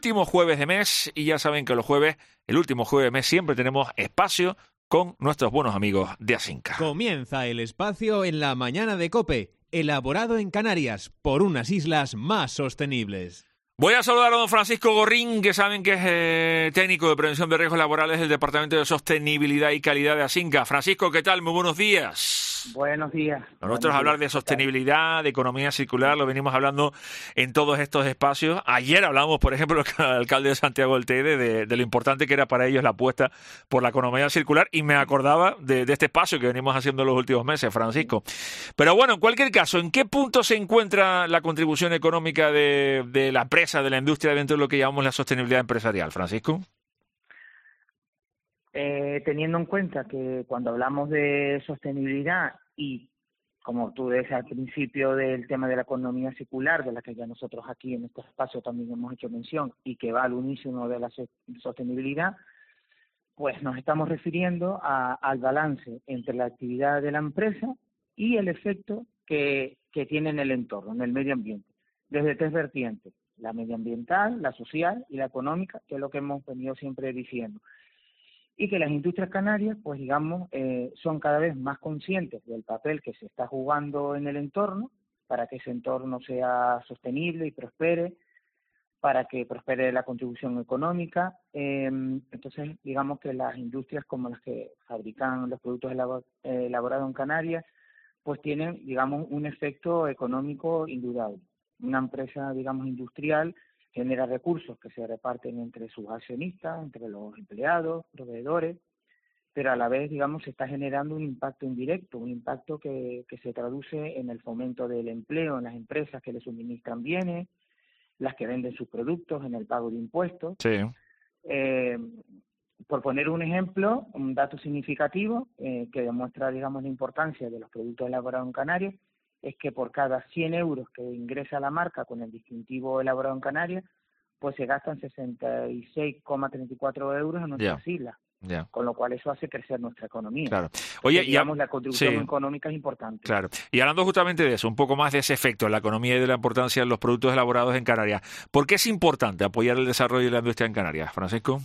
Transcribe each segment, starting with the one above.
Último jueves de mes, y ya saben que los jueves, el último jueves de mes, siempre tenemos espacio con nuestros buenos amigos de Asinca. Comienza el espacio en la mañana de COPE, elaborado en Canarias por unas islas más sostenibles. Voy a saludar a don Francisco Gorrín, que saben que es técnico de prevención de riesgos laborales del Departamento de Sostenibilidad y Calidad de Asinca. Francisco, ¿qué tal? Muy buenos días. Buenos días. Nosotros hablar de sostenibilidad, de economía circular, lo venimos hablando en todos estos espacios. Ayer hablamos, por ejemplo, con el alcalde de Santiago del Teide de lo importante que era para ellos la apuesta por la economía circular, y me acordaba de este espacio que venimos haciendo los últimos meses, Francisco. Pero bueno, en cualquier caso, ¿en qué punto se encuentra la contribución económica de la empresa, de la industria, dentro de lo que llamamos la sostenibilidad empresarial, Francisco? Teniendo en cuenta que cuando hablamos de sostenibilidad y, como tú decías al principio, del tema de la economía circular, de la que ya nosotros aquí en este espacio también hemos hecho mención y que va al unísono de la sostenibilidad, pues nos estamos refiriendo al balance entre la actividad de la empresa y el efecto que tiene en el entorno, en el medio ambiente, desde tres vertientes: la medioambiental, la social y la económica, que es lo que hemos venido siempre diciendo. Y que las industrias canarias, pues digamos, son cada vez más conscientes del papel que se está jugando en el entorno, para que ese entorno sea sostenible y prospere, para que prospere la contribución económica. Entonces, digamos que las industrias como las que fabrican los productos elaborados en Canarias, pues tienen, digamos, un efecto económico indudable. Una empresa, digamos, industrial genera recursos que se reparten entre sus accionistas, entre los empleados, proveedores, pero a la vez, digamos, se está generando un impacto indirecto, un impacto que se traduce en el fomento del empleo en las empresas que le suministran bienes, las que venden sus productos, en el pago de impuestos. Sí. Por poner un ejemplo, un dato significativo que demuestra, digamos, la importancia de los productos elaborados en Canarias, es que por cada 100 euros que ingresa la marca con el distintivo elaborado en Canarias, pues se gastan 66,34 euros en nuestras islas. Con lo cual eso hace crecer nuestra economía. Claro. Oye, digamos, la contribución económica es importante. Claro. Y hablando justamente de eso, un poco más de ese efecto en la economía y de la importancia de los productos elaborados en Canarias, ¿por qué es importante apoyar el desarrollo de la industria en Canarias, Francisco?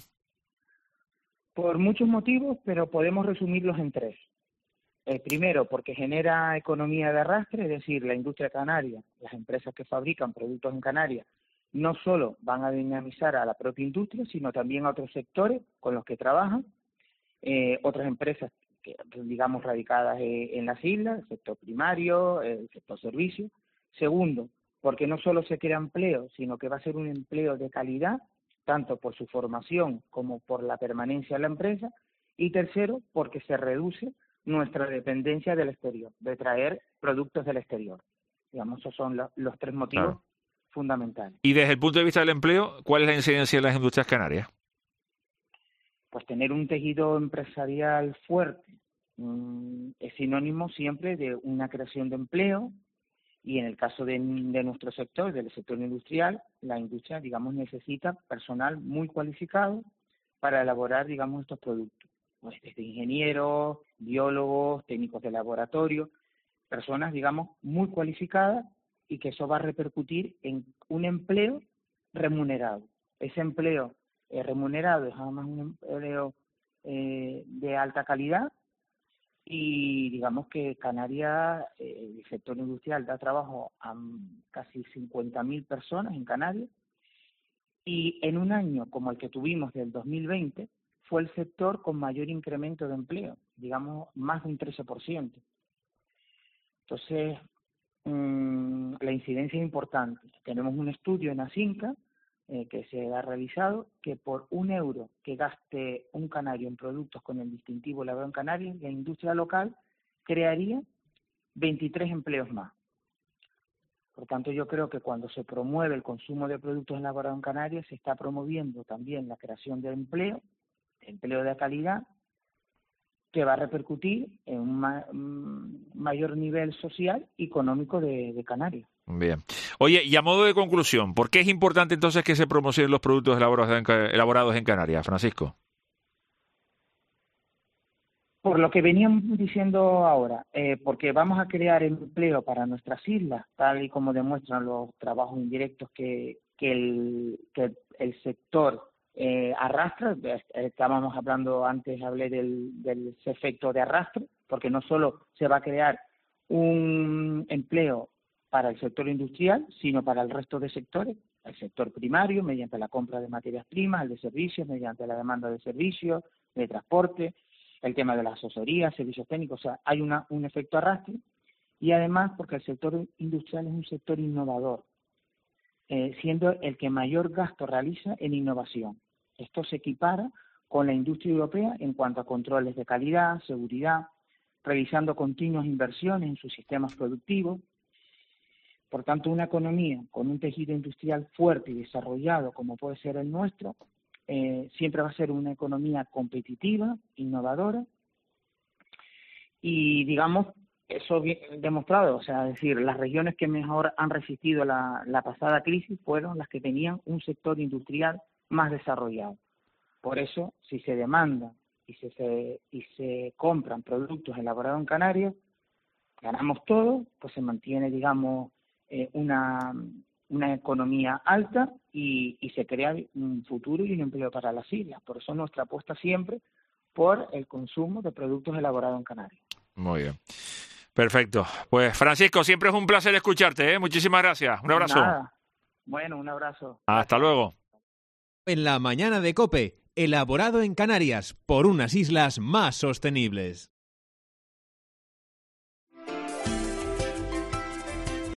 Por muchos motivos, pero podemos resumirlos en tres. Primero, porque genera economía de arrastre, es decir, la industria canaria, las empresas que fabrican productos en Canarias, no solo van a dinamizar a la propia industria, sino también a otros sectores con los que trabajan, otras empresas, que, digamos, radicadas en las islas, el sector primario, el sector servicios. Segundo, porque no solo se crea empleo, sino que va a ser un empleo de calidad, tanto por su formación como por la permanencia en la empresa. Y tercero, porque se reduce nuestra dependencia del exterior, de traer productos del exterior. Digamos, esos son los tres motivos fundamentales. Y desde el punto de vista del empleo, ¿cuál es la incidencia de las industrias canarias? Pues tener un tejido empresarial fuerte es sinónimo siempre de una creación de empleo, y en el caso de nuestro sector, del sector industrial, la industria, digamos, necesita personal muy cualificado para elaborar, digamos, estos productos. Pues desde ingenieros, biólogos, técnicos de laboratorio, personas, digamos, muy cualificadas, y que eso va a repercutir en un empleo remunerado. Ese empleo remunerado es además un empleo de alta calidad, y digamos que Canarias, el sector industrial da trabajo a casi 50.000 personas en Canarias, y en un año como el que tuvimos del 2020, fue el sector con mayor incremento de empleo, digamos más de un 13%. Entonces, la incidencia es importante. Tenemos un estudio en Asinca que se ha realizado, que por 1 euro que gaste un canario en productos con el distintivo elaborado en Canarias, la industria local crearía 23 empleos más. Por tanto, yo creo que cuando se promueve el consumo de productos elaborados en Canarias, se está promoviendo también la creación de empleo de calidad, que va a repercutir en un mayor nivel social y económico de Canarias. Bien. Oye, y a modo de conclusión, ¿por qué es importante entonces que se promocionen los productos elaborados en Canarias, Francisco? Por lo que veníamos diciendo ahora, porque vamos a crear empleo para nuestras islas, tal y como demuestran los trabajos indirectos que que el sector arrastra. Estábamos hablando antes, hablé del efecto de arrastre, porque no solo se va a crear un empleo para el sector industrial, sino para el resto de sectores, el sector primario, mediante la compra de materias primas, el de servicios, mediante la demanda de servicios, de transporte, el tema de la asesoría, servicios técnicos. O sea, hay un efecto arrastre, y además porque el sector industrial es un sector innovador, siendo el que mayor gasto realiza en innovación. Esto se equipara con la industria europea en cuanto a controles de calidad, seguridad, realizando continuas inversiones en sus sistemas productivos. Por tanto, una economía con un tejido industrial fuerte y desarrollado como puede ser el nuestro, siempre va a ser una economía competitiva, innovadora, y digamos, eso bien demostrado, o sea, es decir, las regiones que mejor han resistido la pasada crisis fueron las que tenían un sector industrial más desarrollado. Por eso, si se demanda y se compran productos elaborados en Canarias, ganamos todos, pues se mantiene, digamos, una economía alta y se crea un futuro y un empleo para las islas. Por eso nuestra apuesta siempre por el consumo de productos elaborados en Canarias. Muy bien. Perfecto. Pues Francisco, siempre es un placer escucharte, ¿eh? Muchísimas gracias. Un abrazo. Nada. Bueno, un abrazo. Hasta luego. En la mañana de COPE, elaborado en Canarias por unas islas más sostenibles.